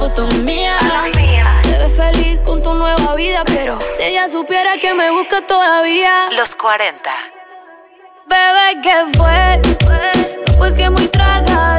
fotos mías. Te ves feliz con tu nueva vida, pero si ella supiera que me busca todavía. Los 40. Bebé, ¿qué fue? No fue que muy traga